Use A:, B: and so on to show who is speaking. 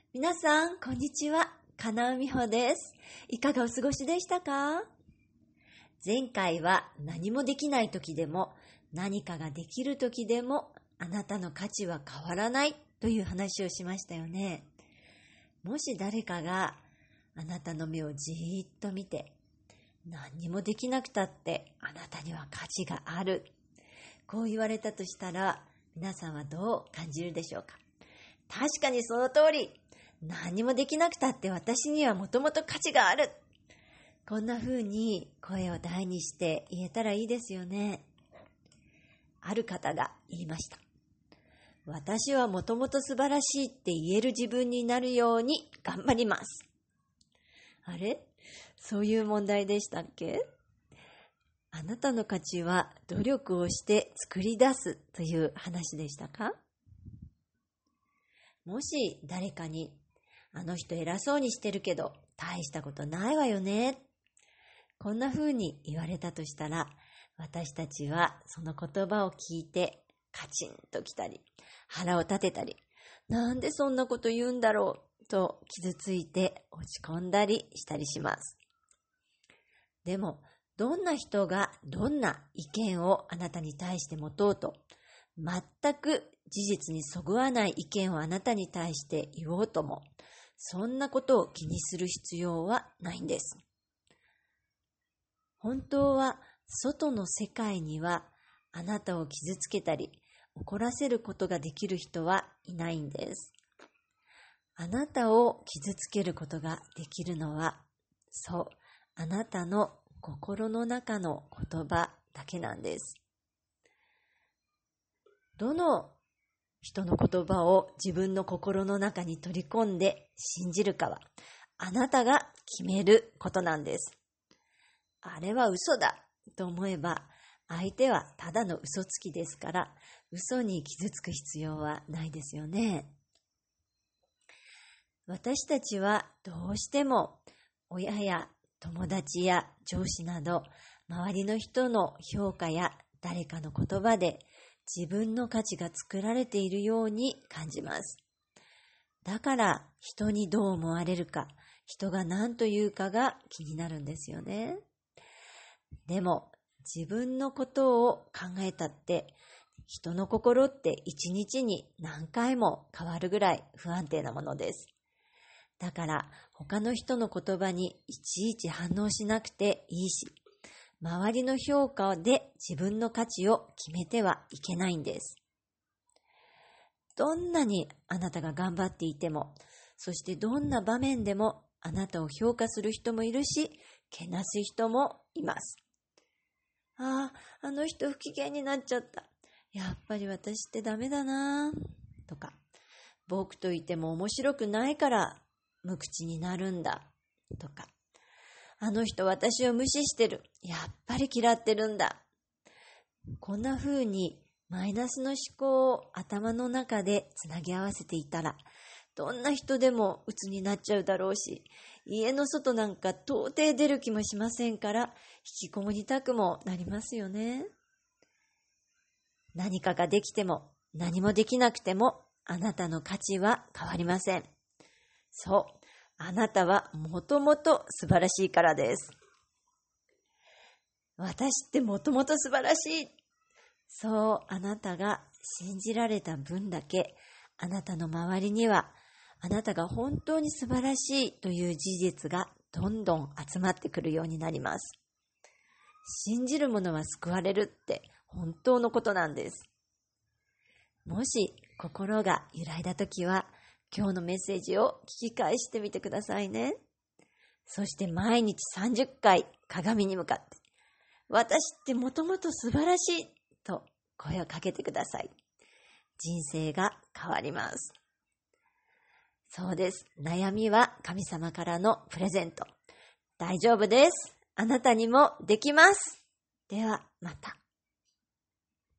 A: 皆さん、こんにちは。金尾美穂です。いかがお過ごしでしたか？前回は何もできない時でも何かができる時でもあなたの価値は変わらないという話をしましたよね。もし誰かがあなたの目をじーっと見て、何にもできなくたってあなたには価値がある、こう言われたとしたら、皆さんはどう感じるでしょうか？確かにその通り、何もできなくたって私にはもともと価値がある、こんな風に声を大にして言えたらいいですよね。ある方が言いました。私はもともと素晴らしいって言える自分になるように頑張ります。あれ？そういう問題でしたっけ？あなたの価値は努力をして作り出すという話でしたか？もし誰かに、あの人偉そうにしてるけど大したことないわよね、こんな風に言われたとしたら、私たちはその言葉を聞いてカチンときたり、腹を立てたり、なんでそんなこと言うんだろうと傷ついて落ち込んだりしたりします。でも、どんな人がどんな意見をあなたに対して持とうと、全く事実にそぐわない意見をあなたに対して言おうとも、そんなことを気にする必要はないんです。本当は外の世界にはあなたを傷つけたり怒らせることができる人はいないんです。あなたを傷つけることができるのは、そう、あなたの心の中の言葉だけなんです。どの人の言葉を自分の心の中に取り込んで信じるかは、あなたが決めることなんです。あれは嘘だと思えば、相手はただの嘘つきですから、嘘に傷つく必要はないですよね。私たちはどうしても親や友達や上司など周りの人の評価や誰かの言葉で自分の価値が作られているように感じます。だから人にどう思われるか、人が何と言うかが気になるんですよね。でも自分のことを考えたって、人の心って一日に何回も変わるぐらい不安定なものです。だから他の人の言葉にいちいち反応しなくていいし、周りの評価で自分の価値を決めてはいけないんです。どんなにあなたが頑張っていても、そしてどんな場面でもあなたを評価する人もいるし、けなす人もいます。あの人不機嫌になっちゃった。やっぱり私ってダメだなとか、僕といても面白くないから無口になるんだとか、あの人私を無視してる。やっぱり嫌ってるんだ。こんな風にマイナスの思考を頭の中でつなぎ合わせていたら、どんな人でも鬱になっちゃうだろうし、家の外なんか到底出る気もしませんから、引きこもりたくもなりますよね。何かができても何もできなくてもあなたの価値は変わりません。そう、あなたはもともと素晴らしいからです。私ってもともと素晴らしい。そう、あなたが信じられた分だけ、あなたの周りには、あなたが本当に素晴らしいという事実がどんどん集まってくるようになります。信じる者は救われるって本当のことなんです。もし心が揺らいだときは、今日のメッセージを聞き返してみてくださいね。そして毎日30回鏡に向かって、私ってもともと素晴らしいと声をかけてください。人生が変わります。そうです。悩みは神様からのプレゼント。大丈夫です。あなたにもできます。ではまた。